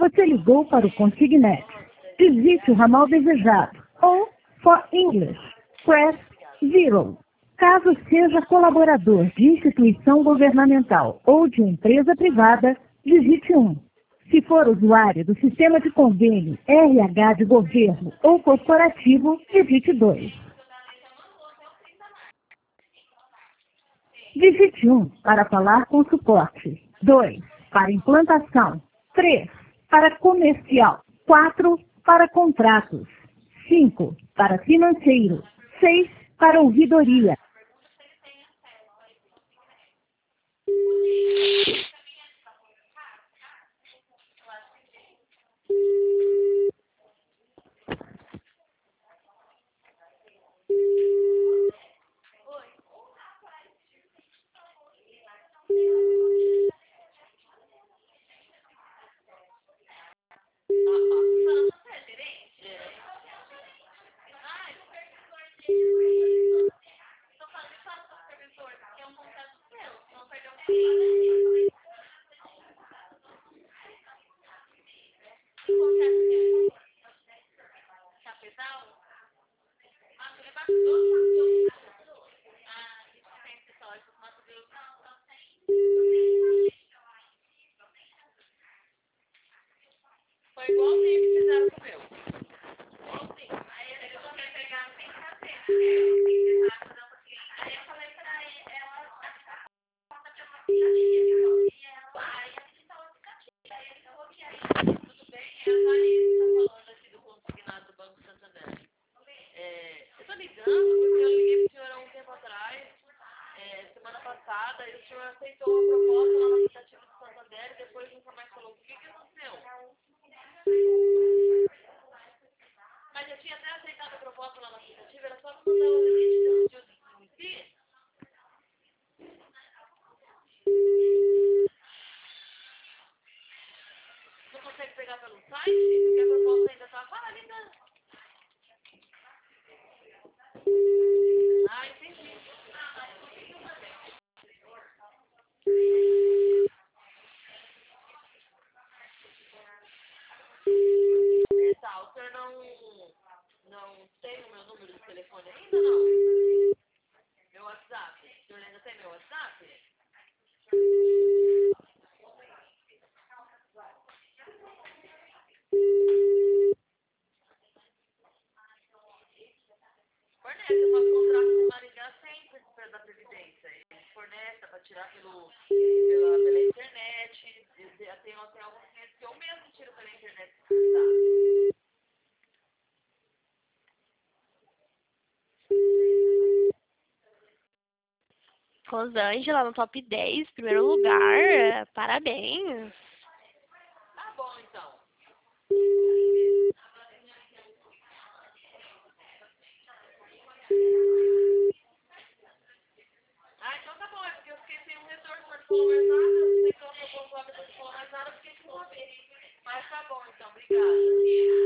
Você ligou para o Consignet. Digite o ramal desejado. Ou, for English, press 0. Caso seja colaborador de instituição governamental ou de empresa privada, digite 1. Se for usuário do sistema de convênio RH de governo ou corporativo, digite 2. Digite 1 para falar com suporte. 2 para implantação. 3 para comercial. 4 para contratos. 5 para financeiro. 6 para ouvidoria. Foi igualzinho que fizeram com o meu. Igualzinho. Aí ele só quer pegar sem fazer. Aí eu falei pra ela, conta pra uma aplicativo. E ela, aí a gente instalou o aplicativo. Aí ele falou que aí, tudo bem, é a Vanessa falando aqui do consignado do Banco Santander. Eu tô ligando porque eu liguei pro senhor há um tempo atrás, semana passada, e o senhor aceitou uma proposta lá no aplicativo do Santander e depois nunca mais falou. O que aconteceu? Mas eu tinha até aceitado a proposta lá no aplicativo, era só mandar o limite de si. Não consegue pegar pelo site? Porque a proposta ainda está válida. Ah, entendi. Tá, o senhor não tem o meu número de telefone ainda, não? Meu WhatsApp. O senhor ainda tem meu WhatsApp? Fornece, eu faço contrato com o Maringá sempre da Previdência. Ele fornece para tirar pela internet. Tem alguns clientes que eu mesmo tiro pela internet se precisar. Rosângela no top 10, primeiro lugar. Parabéns. Tá bom, então. Ah, então tá bom. É porque eu fiquei sem um retorno. Não falou mais nada. Não sei se eu não falou mais nada. Eu fiquei sem saber. Mas tá bom, então. Obrigada.